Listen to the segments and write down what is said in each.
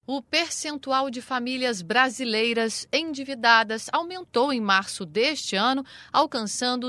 O percentual de famílias brasileiras endividadas aumentou em março deste ano, alcançando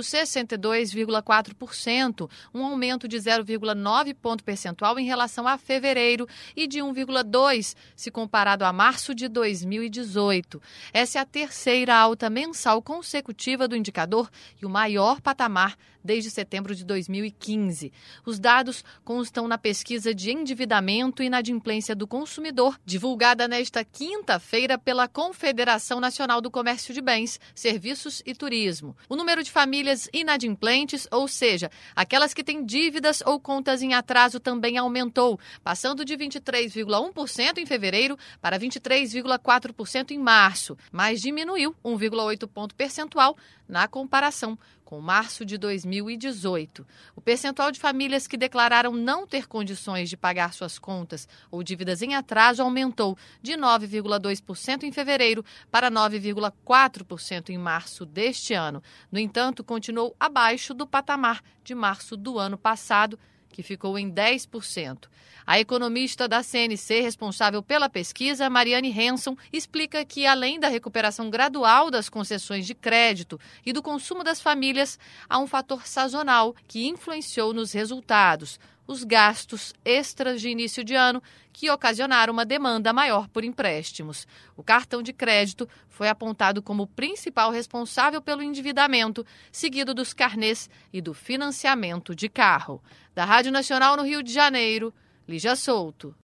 62,4%, um aumento de 0,9 ponto percentual em relação a fevereiro e de 1,2 se comparado a março de 2018. Essa é a terceira alta mensal consecutiva do indicador e o maior patamar desde setembro de 2015. Os dados constam na pesquisa de endividamento e inadimplência do consumidor, divulgada nesta quinta-feira pela Confederação Nacional do Comércio de Bens, Serviços e Turismo. O número de famílias inadimplentes, ou seja, aquelas que têm dívidas ou contas em atraso, também aumentou, passando de 23,1% em fevereiro para 23,4% em março, mas diminuiu 1,8 ponto percentual na comparação com março de 2018. O percentual de famílias que declararam não ter condições de pagar suas contas ou dívidas em atraso aumentou de 9,2% em fevereiro para 9,4% em março deste ano. No entanto, continuou abaixo do patamar de março do ano passado, que ficou em 10%. A economista da CNC responsável pela pesquisa, Mariane Henson, explica que, além da recuperação gradual das concessões de crédito e do consumo das famílias, há um fator sazonal que influenciou nos resultados: os gastos extras de início de ano, que ocasionaram uma demanda maior por empréstimos. O cartão de crédito foi apontado como o principal responsável pelo endividamento, seguido dos carnês e do financiamento de carro. Da Rádio Nacional no Rio de Janeiro, Lígia Souto.